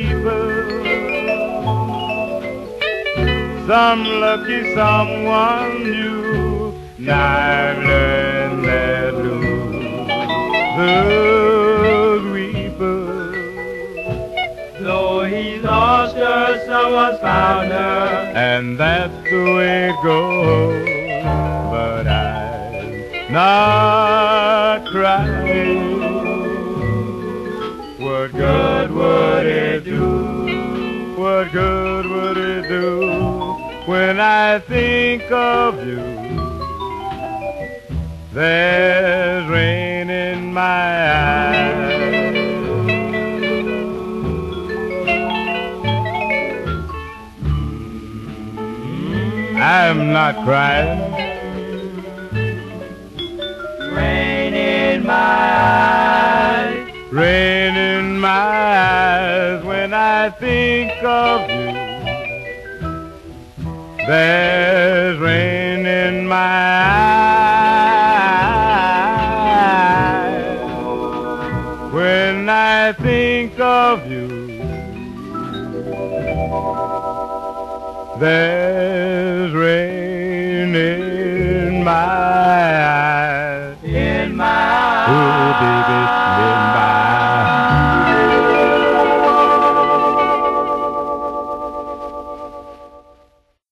weeper, some lucky someone new. Now I've learned that loser's weeper, Though he's lost her, someone's found her. and that's the way it goes. But I'm not crying. What good would it do? What good would it do when I think of you? There's rain in my eyes. I'm not crying. Rain in my eyes. Rain in my eyes when I think of you. There's rain in my eyes when I think of you. There's rain in my eyes.